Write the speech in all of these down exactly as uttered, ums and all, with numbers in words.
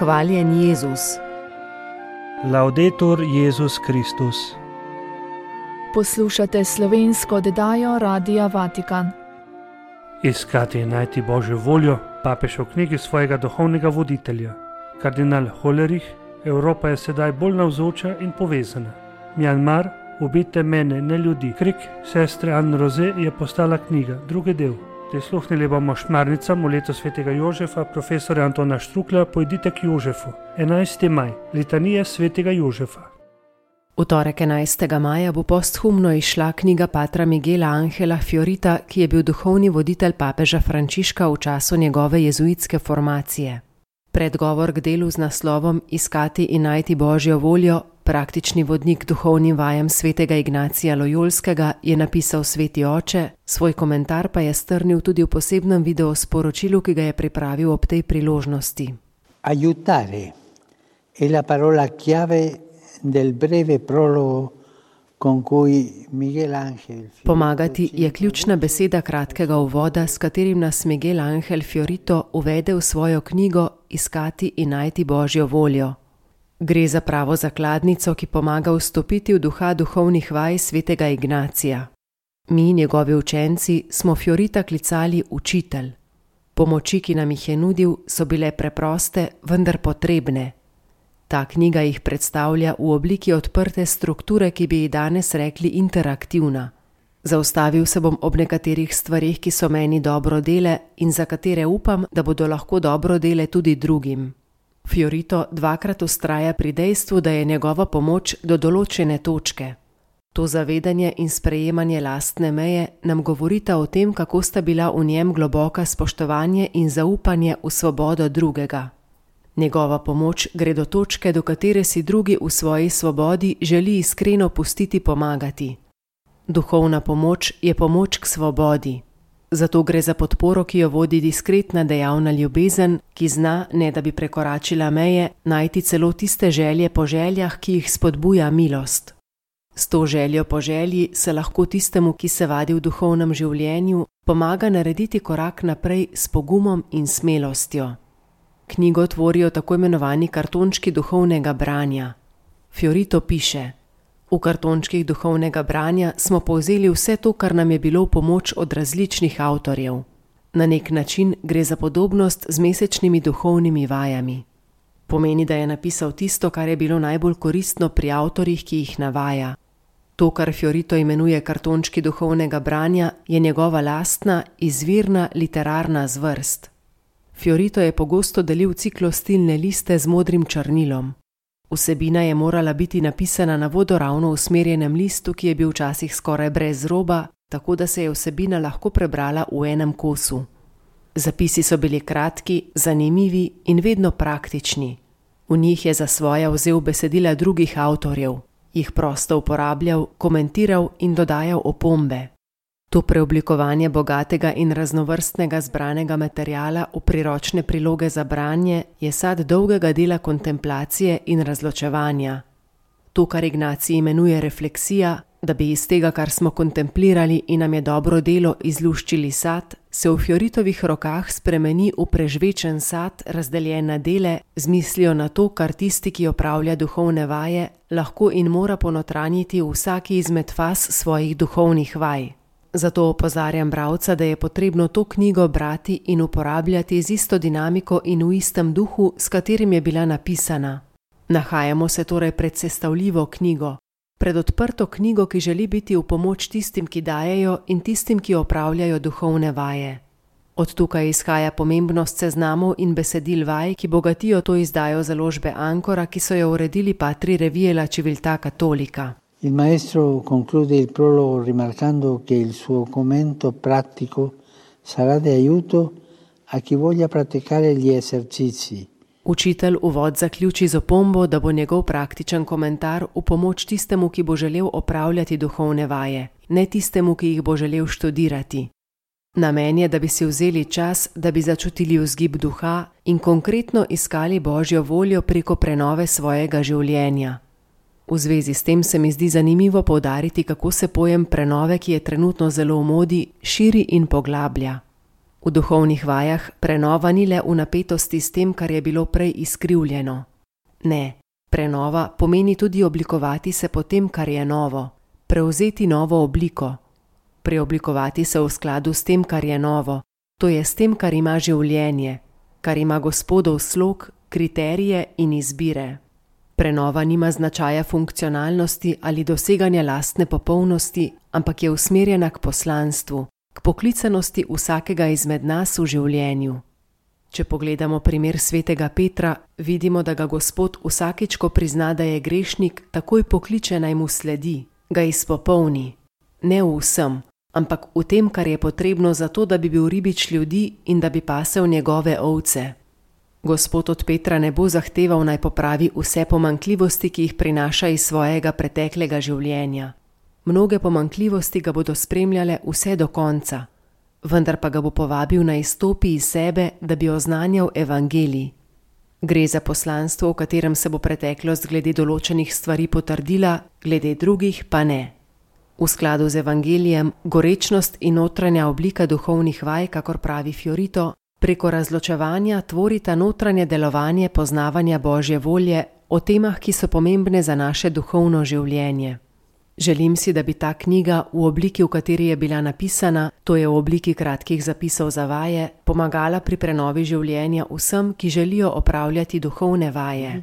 Hvaljen Jezus. Laudetur Jezus Kristus. Poslušate slovensko oddajo Radia Vatikan. Iskati in najti Božjo voljo, papež v knjigi svojega duhovnega voditelja. Kardinal Hollerich, Evropa je sedaj bolj navzoča in povezana. Mjanmar, ubite mene, ne ljudi. Krik sestre Anne Roze je postala knjiga, drugi del. Prisluhnili bomo šmarnicam v letu svetega Jožefa, profesora Antona Štrukla, Pojdite k Jožefu. enajsti maj, litanija svetega Jožefa. V torek enajstega maja bo posthumno izšla knjiga patra Miguela Angela Fiorita, ki je bil duhovni voditelj papeža Frančiška v času njegove jezuitske formacije. Predgovor k delu z naslovom Iskati in najti Božjo voljo, praktični vodnik duhovnim vajam svetega Ignacija Lojolskega, je napisal sveti oče, svoj komentar pa je strnil tudi v posebnem videosporočilu, ki ga je pripravil ob tej priložnosti. Aiutare è la parola chiave del breve prologo con cui Miguel Angel Pomagati je ključna beseda kratkega uvoda, s katerim nas Miguel Angel Fiorito uvede v svojo knjigo Iskati in najti Božjo voljo. Gre za pravo zakladnico, ki pomaga vstopiti v duha duhovnih vaj svetega Ignacija. Mi, njegovi učenci, smo Fiorita klicali učitelj. Pomoči, ki nam jih je nudil, so bile preproste, vendar potrebne. Ta knjiga jih predstavlja v obliki odprte strukture, ki bi ji danes rekli interaktivna. Zaustavil se bom ob nekaterih stvarih, ki so meni dobro dele in za katere upam, da bodo lahko dobro dele tudi drugim. Fiorito dvakrat vztraja pri dejstvu, da je njegova pomoč do določene točke. To zavedanje in sprejemanje lastne meje nam govorita o tem, kako sta bila v njem globoka spoštovanje in zaupanje v svobodo drugega. Njegova pomoč gre do točke, do katere si drugi v svoji svobodi želi iskreno pustiti pomagati. Duhovna pomoč je pomoč k svobodi. Zato gre za podporo, ki jo vodi diskretna dejavna ljubezen, ki zna, ne da bi prekoračila meje, najti celo tiste želje po željah, ki jih spodbuja milost. S to željo po želji se lahko tistemu, ki se vadi v duhovnem življenju, pomaga narediti korak naprej s pogumom in smelostjo. Knjigo tvorijo tako imenovani kartončki duhovnega branja. Fiorito piše: V kartončkih duhovnega branja smo povzeli vse to, kar nam je bilo v pomoč od različnih avtorjev. Na nek način gre za podobnost z mesečnimi duhovnimi vajami. Pomeni, da je napisal tisto, kar je bilo najbolj koristno pri avtorjih, ki jih navaja. To, kar Fiorito imenuje kartončki duhovnega branja, je njegova lastna, izvirna literarna zvrst. Fiorito je pogosto delil ciklostilne liste z modrim črnilom. Vsebina je morala biti napisana na vodoravno usmerjenem listu, ki je bil včasih skoraj brez roba, tako da se je vsebina lahko prebrala v enem kosu. Zapisi so bili kratki, zanimivi in vedno praktični. V njih je za svoja vzel besedila drugih avtorjev, jih prosto uporabljal, komentiral in dodajal opombe. To preoblikovanje bogatega in raznovrstnega zbranega materiala v priročne priloge za branje je sad dolgega dela kontemplacije in razločevanja. To, kar Ignacij imenuje refleksija, da bi iz tega, kar smo kontemplirali in nam je dobro delo, izluščili sad, se v Fioritovih rokah spremeni v prežvečen sad, razdeljen na dele, z mislijo na to, kar tisti, ki opravlja duhovne vaje, lahko in mora ponotranjiti v vsaki izmed faz svojih duhovnih vaj. Zato opozarjam bralca, da je potrebno to knjigo brati in uporabljati z isto dinamiko in v istem duhu, s katerim je bila napisana. Nahajamo se torej pred sestavljivo knjigo, pred odprto knjigo, ki želi biti v pomoč tistim, ki dajejo in tistim, ki opravljajo duhovne vaje. Od tukaj izhaja pomembnost seznamov in besedil vaj, ki bogatijo to izdajo založbe Ancora, ki so jo uredili patri Revije La Civiltà Cattolica. Il maestro conclude il prologo rimarcando che il suo commento pratico sarà di aiuto a chi voglia praticare gli esercizi. Učitelj uvod zaključi z opombo, da bo njegov praktičen komentar v pomoč tistemu, ki bo želel opravljati duhovne vaje, ne tistemu, ki jih bo želel študirati. Namen je, da bi si vzeli čas, da bi začutili vzgib duha in konkretno iskali Božjo voljo preko prenove svojega življenja. V zvezi s tem se mi zdi zanimivo poudariti, kako se pojem prenove, ki je trenutno zelo v modi, širi in poglablja. V duhovnih vajah prenova ni le v napetosti s tem, kar je bilo prej izkrivljeno. Ne, prenova pomeni tudi oblikovati se po tem, kar je novo, prevzeti novo obliko. Preoblikovati se v skladu s tem, kar je novo, to je s tem, kar ima življenje, kar ima Gospodov slog, kriterije in izbire. Prenova nima značaja funkcionalnosti ali doseganja lastne popolnosti, ampak je usmerjena k poslanstvu, k poklicanosti vsakega izmed nas v življenju. Če pogledamo primer svetega Petra, vidimo, da ga Gospod vsakič, ko prizna, da je grešnik, takoj pokliče naj mu sledi, ga izpopolni. Ne v vsem, ampak v tem, kar je potrebno za to, da bi bil ribič ljudi in da bi pasel njegove ovce. Gospod od Petra ne bo zahteval naj popravi vse pomanjkljivosti, ki jih prinaša iz svojega preteklega življenja. Mnoge pomanjkljivosti ga bodo spremljale vse do konca, vendar pa ga bo povabil naj izstopi iz sebe, da bi oznanjal evangelij. Gre za poslanstvo, v katerem se bo preteklost glede določenih stvari potrdila, glede drugih pa ne. V skladu z evangelijem, gorečnost in notranja oblika duhovnih vaj, kakor pravi Fiorito, preko razločevanja tvorita notranje delovanje poznavanja Božje volje o temah, ki so pomembne za naše duhovno življenje. Želim si, da bi ta knjiga v obliki, v kateri je bila napisana, to je v obliki kratkih zapisov za vaje, pomagala pri prenovi življenja vsem, ki želijo opravljati duhovne vaje.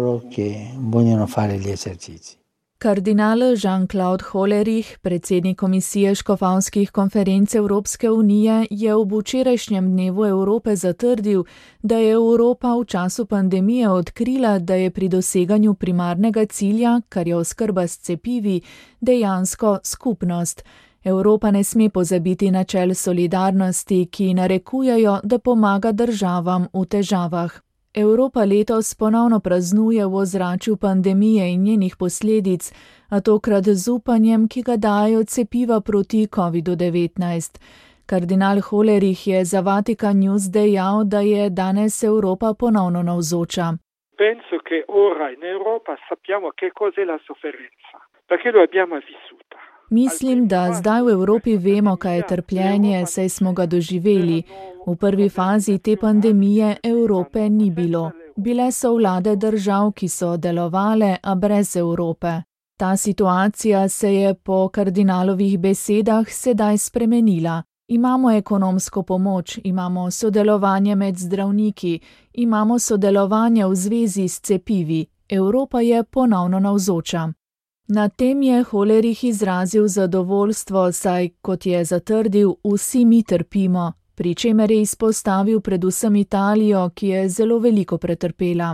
Kardinal Jean-Claude Hollerich, predsednik Komisije škofovskih konferenc Evropske unije, je ob včerajšnjem dnevu Evrope zatrdil, da je Evropa v času pandemije odkrila, da je pri doseganju primarnega cilja, kar je oskrba s cepivi, dejansko skupnost. Evropa ne sme pozabiti načel solidarnosti, ki narekujejo, da pomaga državam v težavah. Evropa letos ponovno praznuje v ozračju pandemije in njenih posledic, a tokrat z upanjem, ki ga dajo cepiva proti kovidu devetnajst. Kardinal Hollerich je za Vatikan News dejal, da je danes Evropa ponovno navzoča. Penso che ora in Europa sappiamo che cos'è la sofferenza, perché lo abbiamo vissuta. Mislim, da zdaj v Evropi vemo, kaj je trpljenje, saj smo ga doživeli. V prvi fazi te pandemije Evrope ni bilo. Bile so vlade držav, ki so delovale, a brez Evrope. Ta situacija se je po kardinalovih besedah sedaj spremenila. Imamo ekonomsko pomoč, imamo sodelovanje med zdravniki, imamo sodelovanje v zvezi s cepivi. Evropa je ponovno navzoča. Na tem je Hollerich izrazil zadovoljstvo, saj, kot je zatrdil, vsi mi trpimo, pri čemer je izpostavil predvsem Italijo, ki je zelo veliko pretrpela.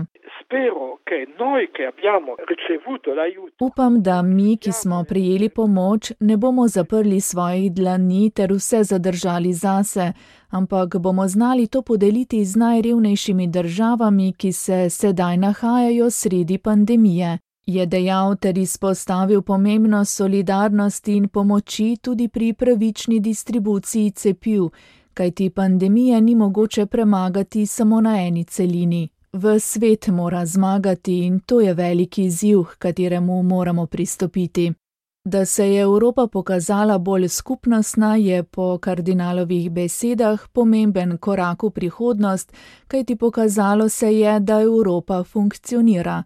Upam, da mi, ki smo prijeli pomoč, ne bomo zaprli svojih dlani ter vse zadržali zase, ampak bomo znali to podeliti z najrevnejšimi državami, ki se sedaj nahajajo sredi pandemije. Je dejal ter izpostavil pomembnost solidarnosti in pomoči tudi pri pravični distribuciji cepiv, kajti pandemije ni mogoče premagati samo na eni celini. V svet mora zmagati in to je veliki izziv, k kateremu moramo pristopiti. Da se je Evropa pokazala bolj skupnostna, je po kardinalovih besedah pomemben korak v prihodnost, kajti pokazalo se je, da Evropa funkcionira.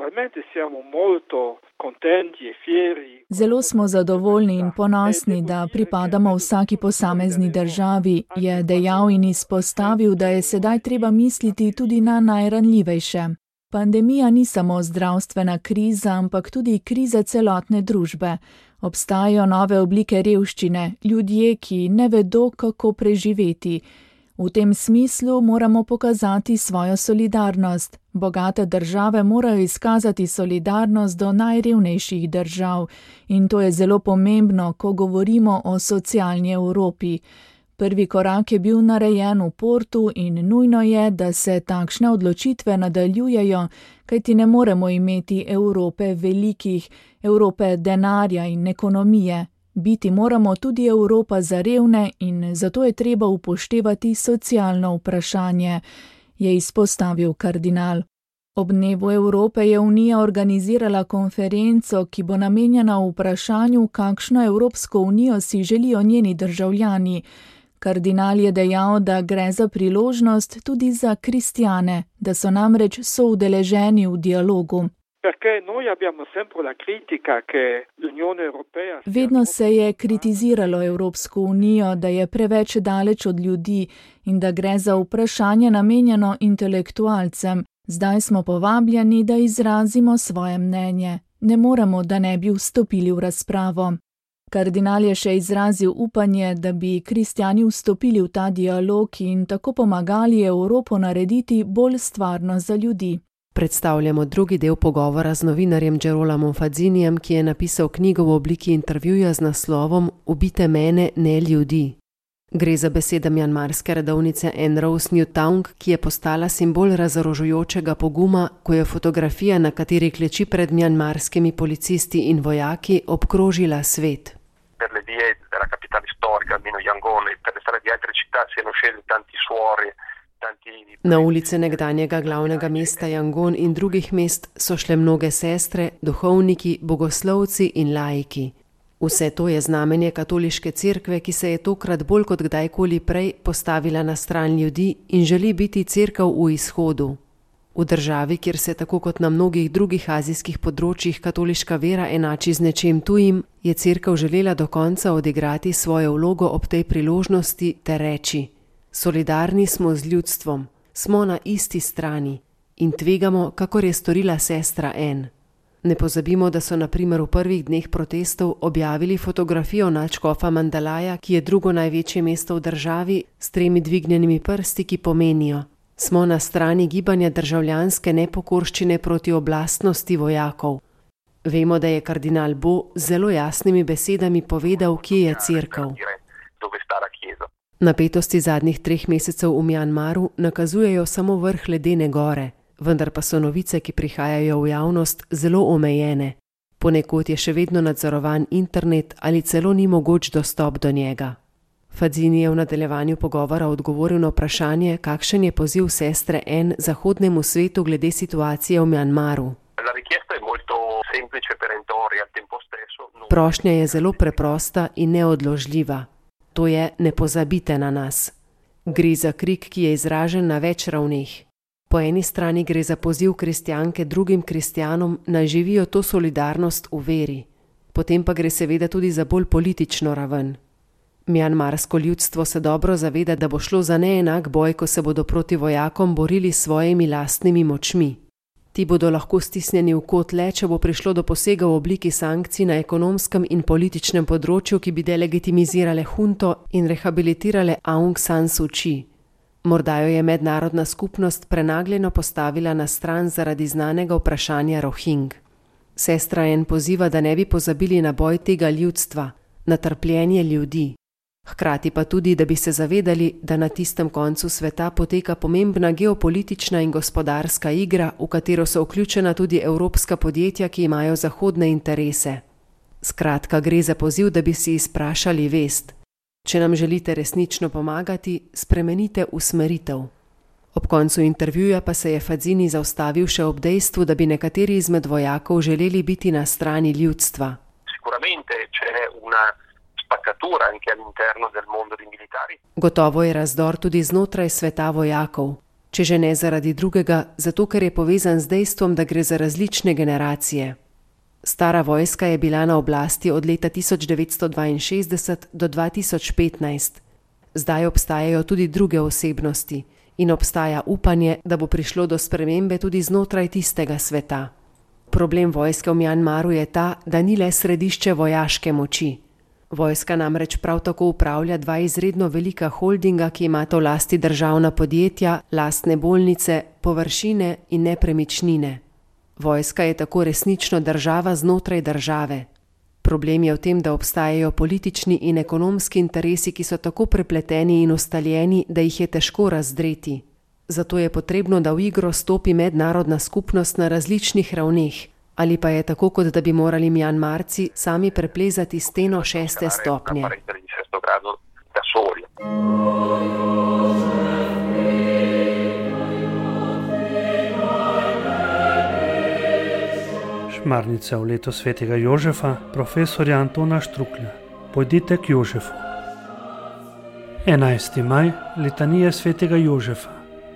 Zelo smo zadovoljni in ponosni, da pripadamo vsaki posamezni državi, je dejal in izpostavil, da je sedaj treba misliti tudi na najranljivejše. Pandemija ni samo zdravstvena kriza, ampak tudi kriza celotne družbe. Obstajajo nove oblike revščine, ljudje, ki ne vedo, kako preživeti. V tem smislu moramo pokazati svojo solidarnost. Bogate države morajo izkazati solidarnost do najrevnejših držav in to je zelo pomembno, ko govorimo o socialni Evropi. Prvi korak je bil narejen v Portu in nujno je, da se takšne odločitve nadaljujejo, kajti ne moremo imeti Evrope velikih, Evrope denarja in ekonomije. Biti moramo tudi Evropa za revne in zato je treba upoštevati socialno vprašanje, je izpostavil kardinal. Ob dnevu Evrope je Unija organizirala konferenco, ki bo namenjena vprašanju, kakšno Evropsko unijo si želijo njeni državljani. Kardinal je dejal, da gre za priložnost tudi za kristjane, da so namreč soudeleženi v dialogu. Vedno se je kritiziralo Evropsko unijo, da je preveč daleč od ljudi in da gre za vprašanje namenjeno intelektualcem. Zdaj smo povabljeni, da izrazimo svoje mnenje. Ne moremo, da ne bi vstopili v razpravo. Kardinal je še izrazil upanje, da bi kristjani vstopili v ta dialog in tako pomagali Evropo narediti bolj stvarno za ljudi. Predstavljamo drugi del pogovora z novinarjem Gerolamom Fadzinijem, ki je napisal knjigo v obliki intervjuja z naslovom Ubite mene, ne ljudi. Gre za besede mjanmarske redovnice Anne Rose Newtown, ki je postala simbol razorožujočega poguma, ko je fotografija, na kateri kleči pred mjanmarskimi policisti in vojaki, obkrožila svet. Per le vie della capitale storica, almeno Yangon, e per le strade di altre città siano scesi tanti suori. Na ulice nekdanjega glavnega mesta Yangon in drugih mest so šle mnoge sestre, duhovniki, bogoslovci in laiki. Vse to je znamenje katoliške cerkve, ki se je tokrat bolj kot kdajkoli prej postavila na stran ljudi in želi biti cerkev v izhodu. V državi, kjer se tako kot na mnogih drugih azijskih področjih katoliška vera enači z nečem tujim, je cerkev želela do konca odigrati svojo vlogo ob tej priložnosti ter reči: solidarni smo z ljudstvom, smo na isti strani in tvegamo, kakor je storila sestra Anne. Ne pozabimo, da so na primer v prvih dneh protestov objavili fotografijo nadškofa Mandalaja, ki je drugo največje mesto v državi, s tremi dvignjenimi prsti, ki pomenijo: smo na strani gibanja državljanske nepokorščine proti oblastnosti vojakov. Vemo, da je kardinal Bo z zelo jasnimi besedami povedal, kje je cerkev. Napetosti zadnjih treh mesecev v Mjanmaru nakazujejo samo vrh ledene gore, vendar pa so novice, ki prihajajo v javnost, zelo omejene. Ponekod je še vedno nadzorovan internet ali celo ni mogoč dostop do njega. Fadzini je v nadaljevanju pogovora odgovoril na vprašanje, kakšen je poziv sestre Anne zahodnemu svetu glede situacije v Mjanmaru. Prošnja je zelo preprosta in neodložljiva. To je: ne pozabite na nas. Gre za krik, ki je izražen na več ravneh. Po eni strani gre za poziv kristjanke drugim kristjanom, naj živijo to solidarnost v veri. Potem pa gre seveda tudi za bolj politično raven. Mjanmarsko ljudstvo se dobro zaveda, da bo šlo za neenak boj, ko se bodo proti vojakom borili s svojimi lastnimi močmi. Ti bodo lahko stisnjeni v kot le, če bo prišlo do posega v obliki sankcij na ekonomskem in političnem področju, ki bi delegitimizirale hunto in rehabilitirale Aung San Suu Kyi. Morda jo je mednarodna skupnost prenagljeno postavila na stran zaradi znanega vprašanja Rohing. Sestra Anne poziva, da ne bi pozabili na boj tega ljudstva, na trpljenje ljudi. Hkrati pa tudi, da bi se zavedali, da na tistem koncu sveta poteka pomembna geopolitična in gospodarska igra, v katero so vključena tudi evropska podjetja, ki imajo zahodne interese. Skratka, gre za poziv, da bi si izprašali vest. Če nam želite resnično pomagati, spremenite usmeritev. Ob koncu intervjuja pa se je Fadzini zaustavil še ob dejstvu, da bi nekateri izmed vojakov želeli biti na strani ljudstva. Gotovo je razdor tudi znotraj sveta vojakov, če že ne zaradi drugega, zato ker je povezan z dejstvom, da gre za različne generacije. Stara vojska je bila na oblasti od leta tisoč devetsto dvainšestdeset do dva tisoč petnajst. Zdaj obstajajo tudi druge osebnosti in obstaja upanje, da bo prišlo do spremembe tudi znotraj tistega sveta. Problem vojske v Mjanmaru je ta, da ni le središče vojaške moči. Vojska namreč prav tako upravlja dva izredno velika holdinga, ki imata v lasti državna podjetja, lastne bolnice, površine in nepremičnine. Vojska je tako resnično država znotraj države. Problem je v tem, da obstajajo politični in ekonomski interesi, ki so tako prepleteni in ustaljeni, da jih je težko razdreti. Zato je potrebno, da v igro stopi mednarodna skupnost na različnih ravneh, ali pa je tako, kot da bi morali Mjanmarci sami preplezati steno šeste stopnje. Šmarnica v leto svetega Jožefa, profesorja Antona Štruklja. Pojdite k Jožefu. enajsti maj, litanija svetega Jožefa.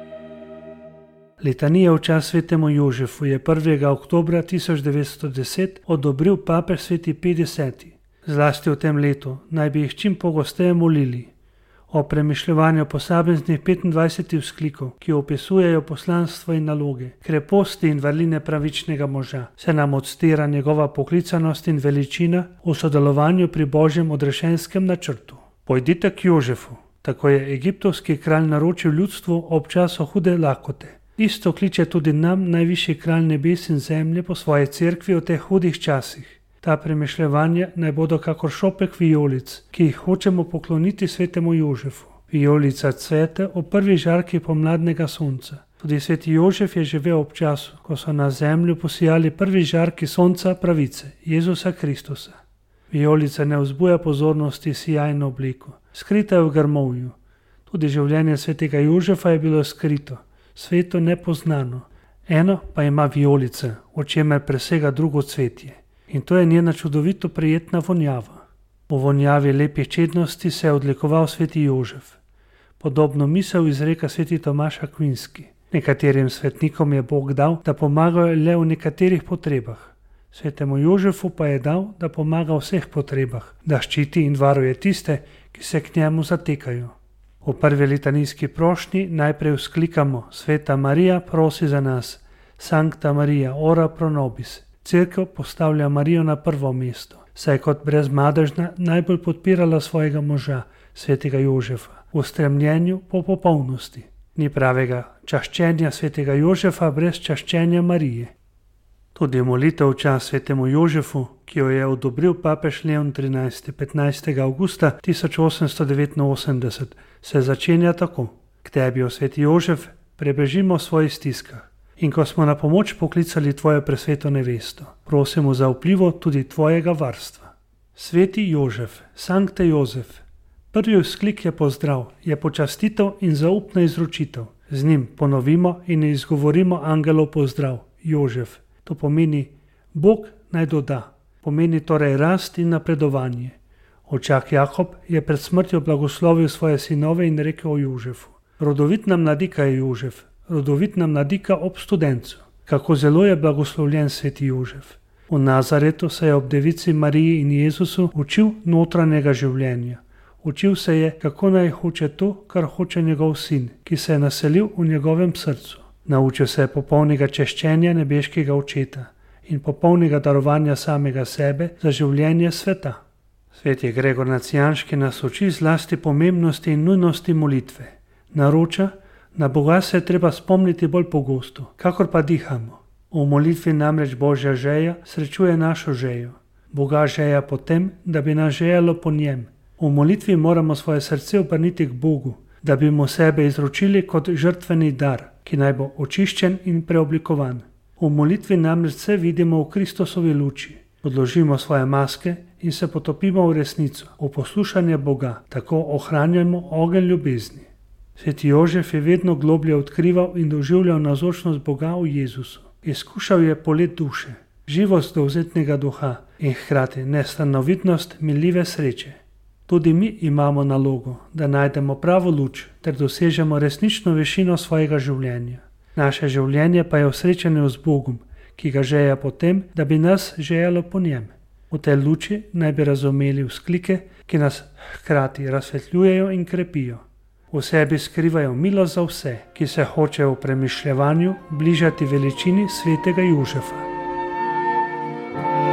Litanija v čast svetemu Jožefu je prvega oktobra tisoč devetsto deset odobril papež sveti petdeseti. Zlasti v tem letu naj bi jih čim pogosteje molili. O premišljevanju posameznih petindvajsetih vzklikov, ki opisujejo poslanstvo in naloge, kreposti in vrline pravičnega moža, se nam odstira njegova poklicanost in veličina v sodelovanju pri božjem odrešenskem načrtu. Pojdite k Jožefu, tako je egiptovski kralj naročil ljudstvu ob času hude lakote. Isto kliče tudi nam najvišji kralj nebes in zemlje po svoji cerkvi v teh hudih časih. Ta premišljevanja naj bodo kakor šopek vijolic, ki jih hočemo pokloniti svetemu Jožefu. Vijolica cvete v prvi žarki pomladnega sonca. Tudi sveti Jožef je živel ob času, ko so na zemlju posijali prvi žarki sonca pravice, Jezusa Kristusa. Vijolica ne vzbuja pozornosti sijajno obliko, skrita je v grmovju. Tudi življenje svetega Jožefa je bilo skrito, svetu nepoznano. Eno pa ima vijolica, o čemer presega drugo cvetje. In to je njena čudovito prijetna vonjava. V vonjavi lepih čednosti se je odlikoval sveti Jožef. Podobno misel izreka sveti Tomaš Akvinski. Nekaterim svetnikom je Bog dal, da pomagajo le v nekaterih potrebah. Svetemu Jožefu pa je dal, da pomaga v vseh potrebah, da ščiti in varuje tiste, ki se k njemu zatekajo. V prvi litanijski prošnji najprej vzklikamo: Sveta Marija, prosi za nas. Sancta Maria, ora pro nobis. Cerkev postavlja Marijo na prvo mesto, saj kot brezmadežna najbolj podpirala svojega moža, svetega Jožefa, v stremljenju po popolnosti. Ni pravega čaščenja svetega Jožefa brez čaščenja Marije. Tudi molitev v čast svetemu Jožefu, ki jo je odobril papež Leon trinajsti petnajstega avgusta tisoč osemsto devetinosemdeset, se začenja tako: K tebi, o sveti Jožef, prebežimo v svojih stiskah. In ko smo na pomoč poklicali tvojo presveto nevesto, prosimo za vplivo tudi tvojega varstva. Sveti Jožef, Sancte Jozef. Prvi vzklik je pozdrav, je počastitev in zaupna izročitev. Z njim ponovimo in izgovorimo angelov pozdrav, Jožef. To pomeni Bog naj doda, pomeni torej rast in napredovanje. Očak Jakob je pred smrtjo blagoslovil svoje sinove in rekel o Jožefu: Rodovit nam mladika je Jožef, rodovit nam mladika ob studencu. Kako zelo je blagoslovljen sveti Jožef. V Nazaretu se je ob devici Mariji in Jezusu učil notranjega življenja. Učil se je, kako naj hoče to, kar hoče njegov sin, ki se je naselil v njegovem srcu. Naučil se je popolnega češčenja nebeškega očeta in popolnega darovanja samega sebe za življenje sveta. Sveti Gregor Nacijanški nas uči zlasti pomembnosti in nujnosti molitve. Naroča, na Boga se je treba spomniti bolj pogosto, kakor pa dihamo. V molitvi namreč Božja žeja srečuje našo žejo. Boga žeja po tem, da bi nas žejalo po njem. V molitvi moramo svoje srce obrniti k Bogu, da bi mu sebe izročili kot žrtveni dar, ki naj bo očiščen in preoblikovan. V molitvi namreč vse vidimo v Kristusovi luči. Odložimo svoje maske in se potopimo v resnico, v poslušanje Boga, tako ohranjamo ogenj ljubezni. Sveti Jožef je vedno globlje odkrival in doživljal navzočnost Boga v Jezusu. Izkušal je polet duše, živost dovzetnega duha in hkrati nestanovitnost miljive sreče. Tudi mi imamo nalogo, da najdemo pravo luč ter dosežemo resnično višino svojega življenja. Naše življenje pa je v srečanju z Bogom, ki ga žeja po tem, da bi nas žejalo po njem. V tej luči naj bi razumeli vzklike, ki nas hkrati razsvetljujejo in krepijo. V sebi skrivajo milost za vse, ki se hočejo v premišljevanju bližati veličini svetega Jožefa.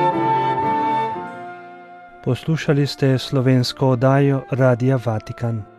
Poslušali ste slovensko oddajo Radia Vatikan.